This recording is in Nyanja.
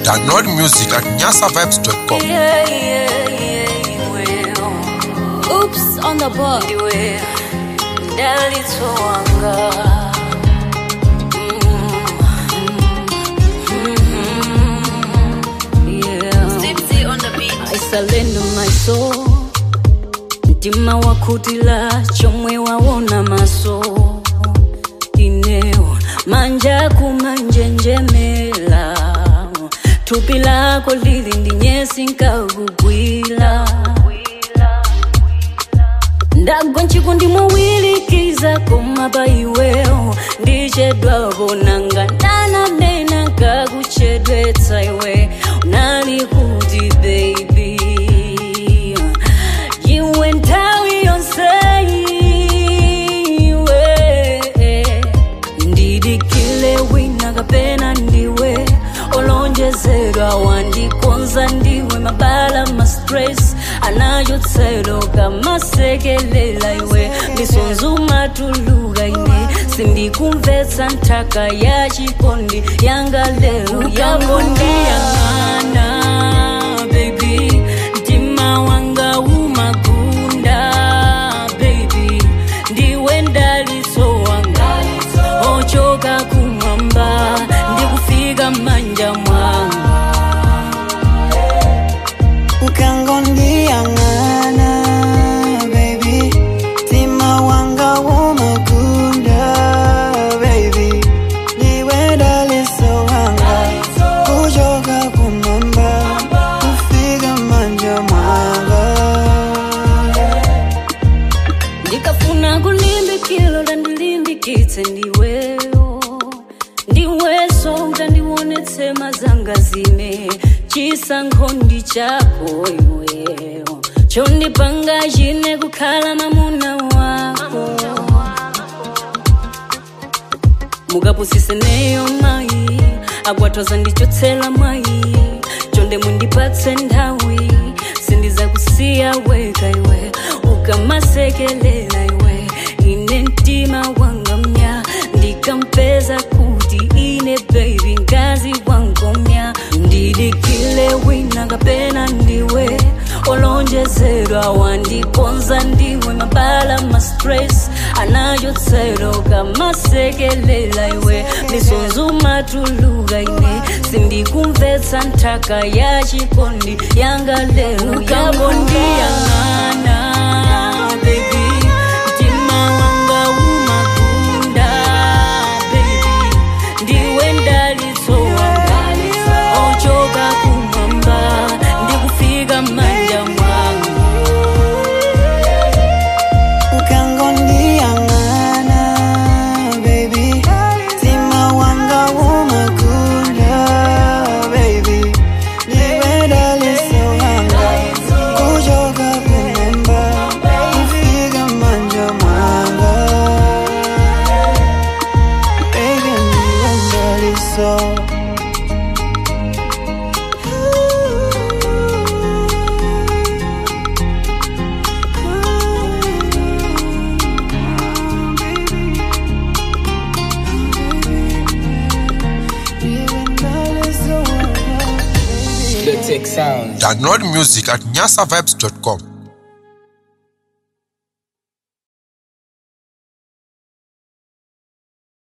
Download music at nyasavibes.com. Oops on the board. Tipsy on the beat. I surrender my soul. Ndima wakutila chomwe waona maso. Ineo manja kumanjenjemela. Tupi lako lili ndinyesi nkagugwila. Ndagwa nchikundi mwilikiza kumaba iweo. Ndichedwavo nangandana nena kaguchedwetsa iwe. Unali kuti baby you went out iwe. Ndidikile wina kapena ndiwe. Olonjezerwa wandikonza ndiwe. Mabala ma stress anayotselo kama sekelela iwe. Misonzu matuluga ine. Sindikumvetsa ntaka ya chikondi yanga lero yakondi yangana baby. Ndima wanga umagunda baby. Ndiwe ndalitso wanga ochoka kumwamba. Ndikufika manja mwanga ukangondiyangana baby. Ndima wanga umagunda baby. Ndiwe ndalitso wanga ochoka kumwamba. Ndikufika manja mwanga. ndikafuna kulimbikilo landilimbikitse ndiweyo. Ndiweso utandionetse mazanga zime. Chisankho ndi chako iweyo. Chondipanga chine kukhala mamuna wako. Mukapusise neyo mayi. Agwatoza ndichotsela mayi. Chonde mundipatse nthawi. Sindizakusiya weka iwe. Ukamasekelela iwe. Ine mtima wanga mnya. Ndikampeza kuti ine baby ngazi wangomya. Ndidikile wina kapena ndiwe. Olonjezerwa wandikonza ndiwe. Mabala ma stress anayotselo kama sekelela iwe. Misonzu matuluga ine. Sindikumvetsa ntaka ya chikondi yanga lero yakondi yangana baby. Ndima wanga umagunda baby. Ndiwe ndalitso wanga ochoka kumwamba. Ndikufika manja mwanga ukangondiyangana baby. Ndima wanga umagunda baby. Ndiwe ndalitso wanga ochoka kumwamba. Ndikufika manja mwanga baby. Ndiwe ndalitso. Download music at nyasavibes.com.